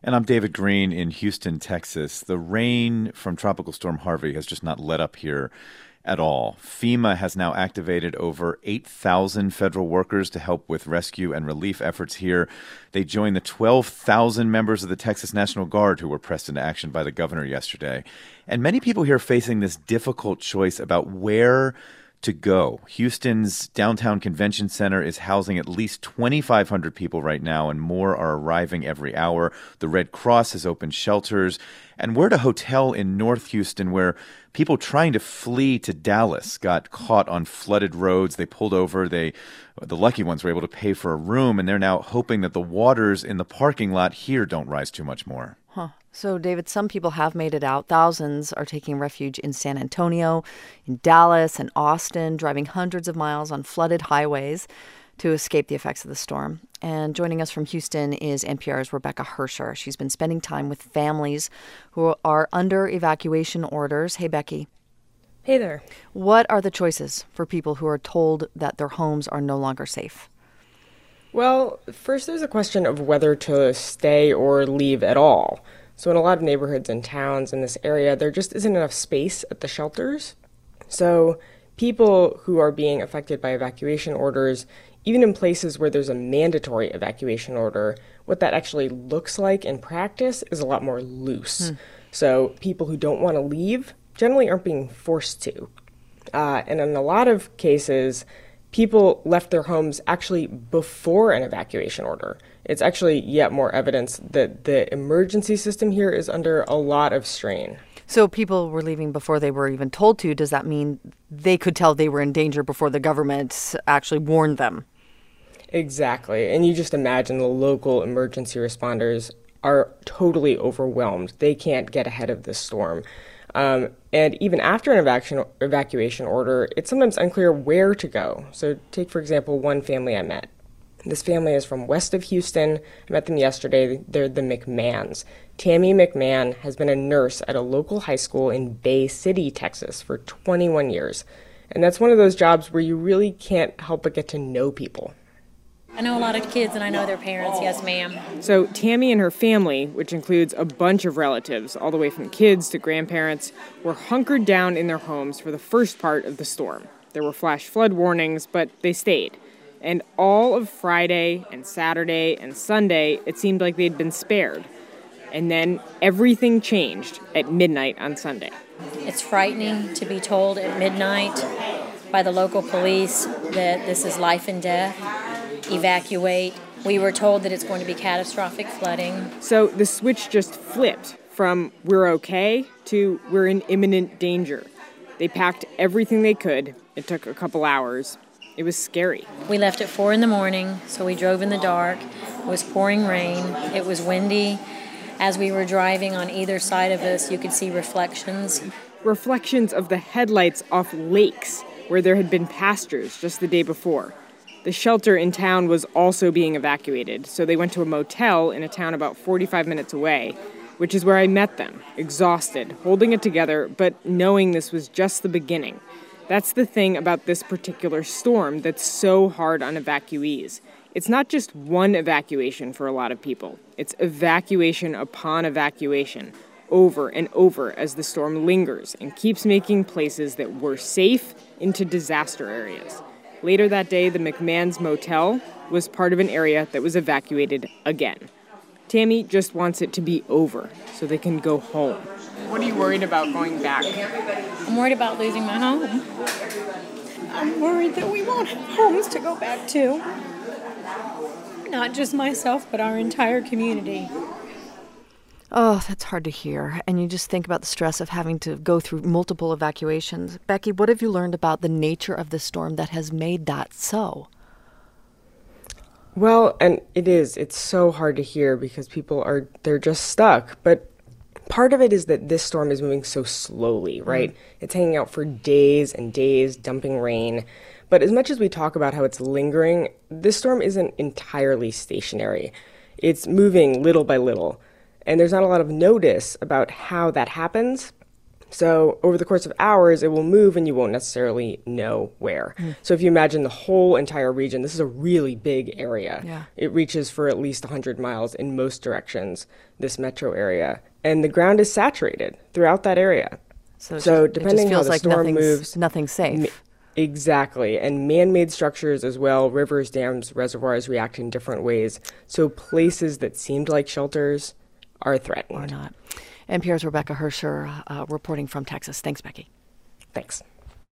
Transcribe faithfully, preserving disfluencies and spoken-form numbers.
And I'm David Green in Houston, Texas. The rain from Tropical Storm Harvey has just not let up here at all. FEMA has now activated over eight thousand federal workers to help with rescue and relief efforts here. They joined the twelve thousand members of the Texas National Guard who were pressed into action by the governor yesterday. And many people here are facing this difficult choice about where to go. Houston's downtown convention center is housing at least twenty-five hundred people right now, and more are arriving every hour. The Red Cross has opened shelters. And we're at a hotel in North Houston where people trying to flee to Dallas got caught on flooded roads. They pulled over. They, the lucky ones were able to pay for a room, and they're now hoping that the waters in the parking lot here don't rise too much more. Huh. So, David, some people have made it out. Thousands are taking refuge in San Antonio, in Dallas, and Austin, driving hundreds of miles on flooded highways to escape the effects of the storm. And joining us from Houston is N P R's Rebecca Hersher. She's been spending time with families who are under evacuation orders. Hey, Becky. Hey there. What are the choices for people who are told that their homes are no longer safe? Well, first there's a question of whether to stay or leave at all. So in a lot of neighborhoods and towns in this area, there just isn't enough space at the shelters. So people who are being affected by evacuation orders, even in places where there's a mandatory evacuation order, what that actually looks like in practice is a lot more loose. Hmm. So people who don't want to leave generally aren't being forced to. Uh, and in a lot of cases, people left their homes actually before an evacuation order. It's actually yet more evidence that the emergency system here is under a lot of strain. So people were leaving before they were even told to. Does that mean they could tell they were in danger before the government actually warned them? Exactly. And you just imagine the local emergency responders are totally overwhelmed. They can't get ahead of this storm. Um, and even after an evacu- evacuation order, it's sometimes unclear where to go. So take, for example, one family I met. This family is from west of Houston. I met them yesterday. They're the McMahons. Tammy McMahon has been a nurse at a local high school in Bay City, Texas for twenty-one years. And that's one of those jobs where you really can't help but get to know people. I know a lot of kids, and I know their parents. Yes, ma'am. So Tammy and her family, which includes a bunch of relatives, all the way from kids to grandparents, were hunkered down in their homes for the first part of the storm. There were flash flood warnings, but they stayed. And all of Friday and Saturday and Sunday, it seemed like they'd been spared. And then everything changed at midnight on Sunday. It's frightening to be told at midnight by the local police that this is life and death. Evacuate. We were told that it's going to be catastrophic flooding. So the switch just flipped from we're okay to we're in imminent danger. They packed everything they could. It took a couple hours. It was scary. We left at four in the morning, so we drove in the dark. It was pouring rain. It was windy. As we were driving on either side of us, you could see reflections. Reflections of the headlights off lakes where there had been pastures just the day before. The shelter in town was also being evacuated, so they went to a motel in a town about forty-five minutes away, which is where I met them, exhausted, holding it together, but knowing this was just the beginning. That's the thing about this particular storm that's so hard on evacuees. It's not just one evacuation for a lot of people. It's evacuation upon evacuation, over and over as the storm lingers and keeps making places that were safe into disaster areas. Later that day, the McMahon's motel was part of an area that was evacuated again. Tammy just wants it to be over so they can go home. What are you worried about going back? I'm worried about losing my home. I'm worried that we won't have homes to go back to. Not just myself, but our entire community. Oh, that's hard to hear. And you just think about the stress of having to go through multiple evacuations. Becky, what have you learned about the nature of the storm that has made that so? Well, and it is. It's so hard to hear because people are, they're just stuck. But part of it is that this storm is moving so slowly, right? Mm. It's hanging out for days and days, dumping rain. But as much as we talk about how it's lingering, this storm isn't entirely stationary. It's moving little by little. And there's not a lot of notice about how that happens. So over the course of hours, it will move and you won't necessarily know where. Mm. So if you imagine the whole entire region, this is a really big area. Yeah. It reaches for at least one hundred miles in most directions, this metro area. And the ground is saturated throughout that area. So, so just, depending it just feels how the like storm nothing's, moves, nothing's safe. Ma- exactly. And man-made structures as well, rivers, dams, reservoirs react in different ways. So places that seemed like shelters are threatened. Or not. N P R's Rebecca Hersher uh, reporting from Texas. Thanks, Becky. Thanks.